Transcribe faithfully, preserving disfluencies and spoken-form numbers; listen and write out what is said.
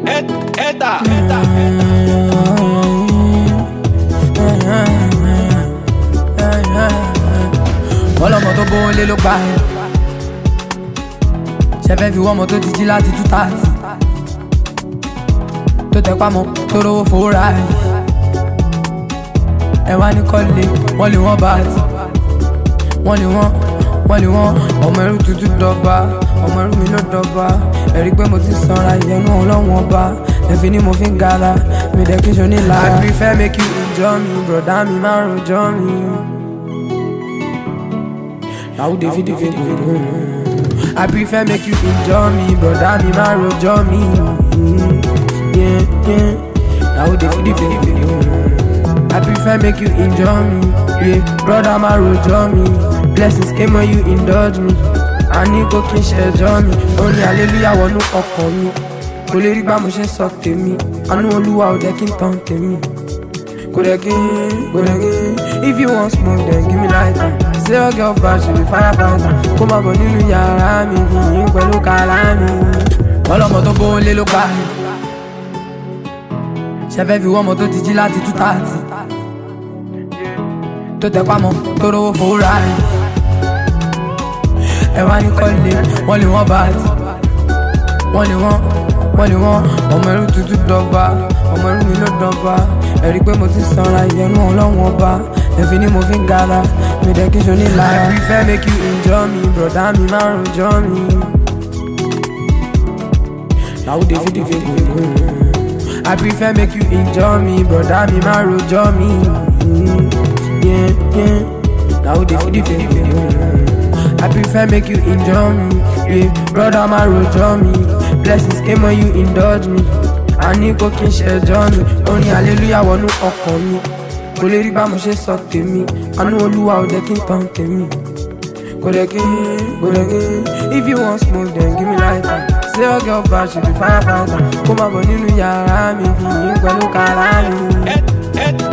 Eta, eta, ọlọ́mọ tó bó lé ló pa ẹ̀. Ṣẹ̀fẹ̀ fi wọ́mọ tó ti jí láti two thirty. Tó tẹ pamọ́ tó rówó fòórà ẹ̀. Ẹ wá ní kọ́lé, wọ́n lè wọ́n bá ti. Wọ́n lè wọ́n, wọ́n lè wọ́n. Ọmọ ẹrú tuntun dọ́gba, ọmọ ẹrú mi ló dọ́gba. Ẹ̀rí pé mo ti sanra ìyẹnu ọlọ́run ọba. Ẹ̀fín ni mo fi ń gara, mi dẹ̀ kí n ṣo ní lára. I prefer make you enjoy me, broda mi máa rojọ́ mi. Now they fit, they fit, I prefer make you enjoy me, brother me my rojọ́ mi. Yeah, yeah. Now they fit, they fit, I prefer make you enjoy me. Yeah, brother my rojọ́ mi. Blessings came when you indulge me. I need go kí n ṣẹjọ́ mi. Only hallelujah wọnú ọkàn mi. Kò lè rí gbà mo ṣe sọ tèmi. Àánú Olúwa ò jẹ́ kí n tàn tèmi. Kò dẹ̀ kí n, kò dẹ̀ kí n. If you want smoke then give me lighter. Say your girl bad, she be firefighter. Kó má bọ̀ nínú yàrá mi, yìnyín pẹ̀lú kàrá mi. Ọlọ́mọ tó bó lé ló pa ẹ̀. Ṣẹ̀fẹ̀ fi wọ́mọ tó ti jí láti two thirty. Tó tẹ pamọ́ tó rówó fòórà ẹ̀. Ẹ wá ní kọ́lé, wọ́n lè wọ́n bá ti. Wọ́n lè wọ́n, wọ́n lè wọ́n. Ọmọ ẹrú tuntun dọ́gba, ọmọ ẹrú mi ló dọ́gba. Ẹ̀rí pé mo ti sanra ìyẹnu ọlọ́run ọba. Ẹ̀fín ni mo fi ń gara, mi dẹ̀ kí n ṣo ní lára. I prefer make you enjoy me, broda mi máa rojọ́ mi. Now they fit, they fit, I prefer make you enjoy me, broda mi máa rojọ́ mi. Yeah, yeah. Now they fit, they fit, I prefer make you enjoy me. Yeah, brother máa rojọ́ mi. Blessings came when you indulge me. I need go kí n ṣẹjọ́ mi. Orin hallelujah wọnú ọkàn mi. Kò lè rí bá mo ṣe sọ tèmi. Àánú Olúwa ò jẹ́ kí n tàn tèmi. Kò dẹ̀ kí n, kò dẹ̀ kí n. If you want smoke then give me lighter. Say your girl bad, she be firefighter. Kó má bọ̀ nínú yàrá mi, yìnyín pẹ̀lú kàrá mi.